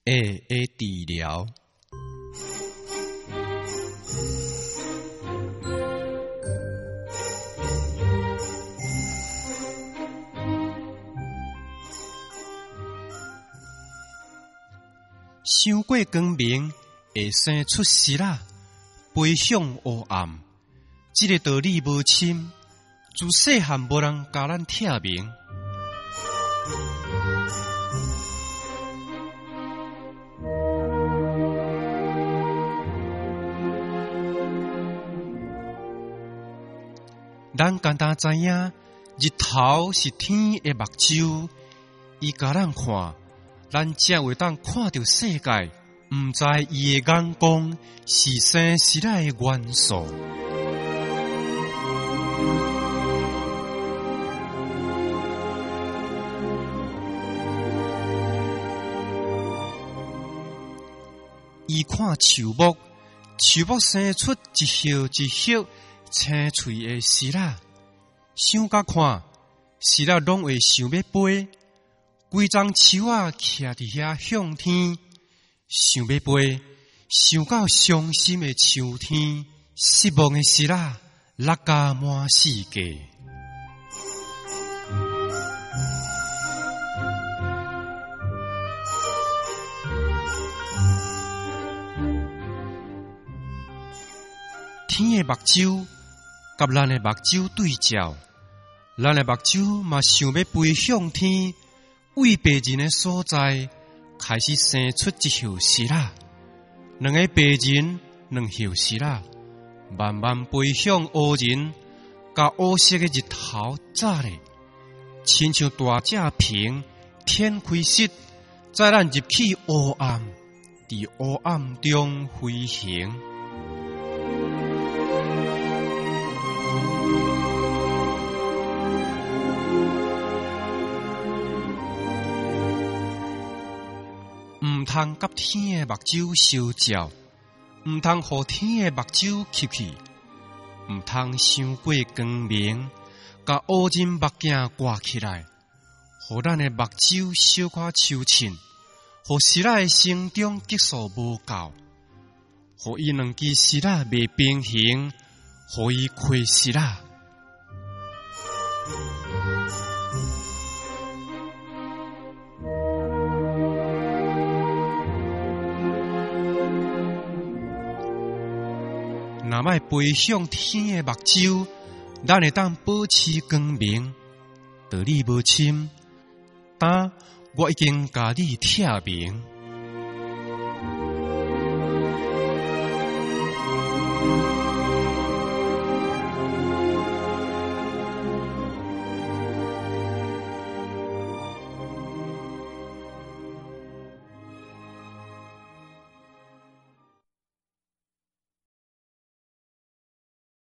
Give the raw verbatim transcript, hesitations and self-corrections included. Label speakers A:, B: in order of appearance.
A: A A 治疗。伤过光明会生出湿啦，背向黑暗。这个道理无深，自细汉无人教咱听明。咱简单知影，日头是天的目睭，伊甲咱看，咱才会当看到世界。毋知伊的眼光是生是来的元素。伊看树木，树木生出一叶一叶青翠的丝啦，想甲看，丝啦拢会想要飞，规丛树啊徛伫遐向天，想要飞，想到伤心的秋天，失望的丝啦落甲满世界。天的目睭，甲咱的目睭对照，咱的目睭嘛想要飞向天，为白人的所在开始生出一叶丝啦，两个白人，两叶丝啦，慢慢飞向黑人，甲黑色的日头照咧，亲像大只瓶天开时，载咱入去黑暗，伫黑暗中飞行。毋通甲天的目睭相照，毋通互天的目睭吸去，毋通伤过光明，甲黑人目镜挂起来，互咱的目睭小可抽凊，互丝仔的生长激素无够，互伊两支丝仔袂平衡，互伊亏丝仔。若莫飞向天的目睭，咱会当保持光明。道理无深，但我已经甲你听明。